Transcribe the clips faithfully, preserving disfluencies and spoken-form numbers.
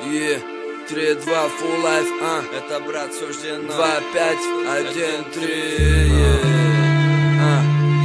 И три два full life, а, это брат суждено. Два пять один три, а,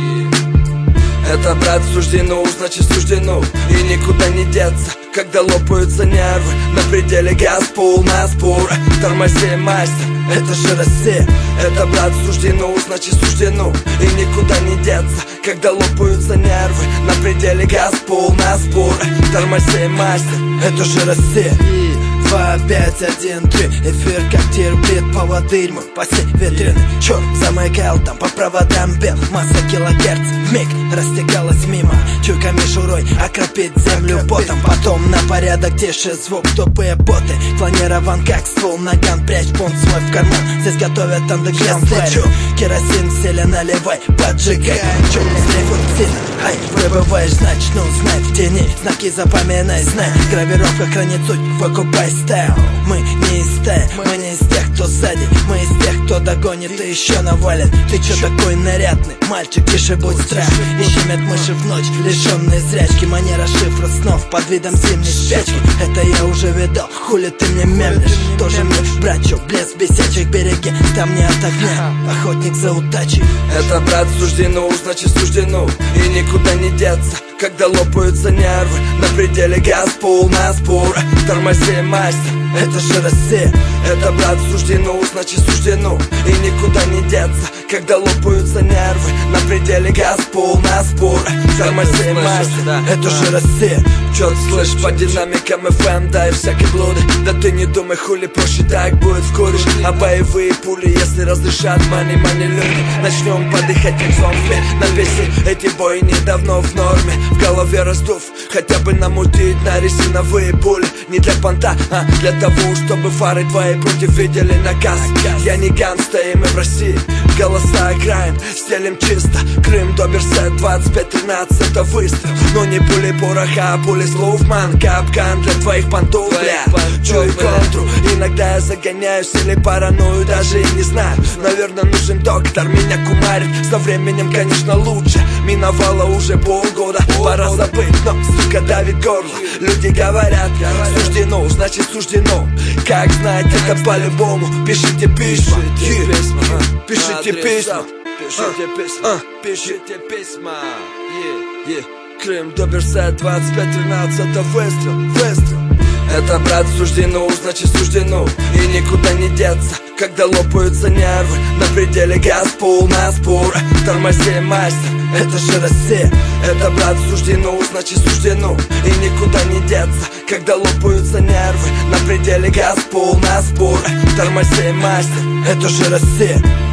это брат суждено, значит суждено. И никуда не деться, когда лопаются нервы. На пределе газ, пол на спор. Тормози, мастер, это же Россия. Это брат суждено, значит суждено. И никуда не деться, когда лопаются нервы. На пределе газ, пол на спор. Тормози, мастер, это же Россия. Два, пять, один, три. Эфир как терпит поводырь мой по всей ветреной. Черт замыкал там по проводам бел. Масса килогерц вмиг растекалась мимо. Чуйка мишурой окропит землю потом. Потом на порядок тише звук, тупые боты. Планирован как ствол наган. Прячь понт свой в карман. Здесь готовят андеграунд флэш. Керосин селя наливай, поджигай. Чук стрейфут сильно, ай, выбываешь, значит, ну знай в тени. Знаки запоминай, знай. Гравировка хранит суть, выкупай стайл. Мы не из стаи, мы не из тех, кто сзади. Мы из тех, кто догонит и еще навалит. Ты чё такой нарядный, мальчик, тише будь страх. И щемят мыши в ночь, лишённые зрячки. Манера шифра снов под видом зимней спячки. Это я уже видал, хули ты мне мямлишь. Тоже мне, братчук, блеск бесячих береги. Там не от огня, охотник за удачей. Это брат суждено, значит суждено. И никуда не деться, когда лопаются нервы. На пределе газ, пол на спор. Тормози, мастер, это же Россия. Это брат суждено, значит суждено. И никуда не деться, когда лопаются нервы. На пределе газ, пол на спор. Тормози, мастер, это же Россия. Чё ты слышишь по динамикам эф эм, да и всякие блуды. Да ты не думай, хули, проще так будет вкуришь. А боевые пули, если разрешат, мани, мани, люди. Начнем подыхать как зомби. На весе эти бойни давно в норме. В голове раздув, хотя бы намутить на резиновые пули. Не для понта, а для того, чтобы фары твои против видели наказ. Я не гангста, и мы в России голоса играем, стелим чисто. Крым, Доберсет, двадцать пять тринадцать, это выстрел. Но не пули пороха, а пули слов, ман. Капкан для твоих понтов, бля. Чую контру, иногда я загоняюсь или параною, даже и не знаю. Наверное, нужен доктор, меня кумарит. Со временем, конечно, лучше. Миновало уже полгода, пора забыть, но, сука, давит горло. Люди говорят, суждено, значит суждено. Как знать, это по-любому. Пишите письма, пишите письма, пишите письма, пишите письма. Крым, Доберсет, двадцать пять тринадцать, это выстрел, выстрел. Это брат суждено, значит суждено. И никуда не деться, когда лопаются нервы. На пределе газ, пол на спор. Тормози, мастер, это же Россия. Это брат суждено, значит суждено. И никуда не деться, когда лопаются нервы. На пределе газ, пол на спор. Тормози, мастер, это же Россия.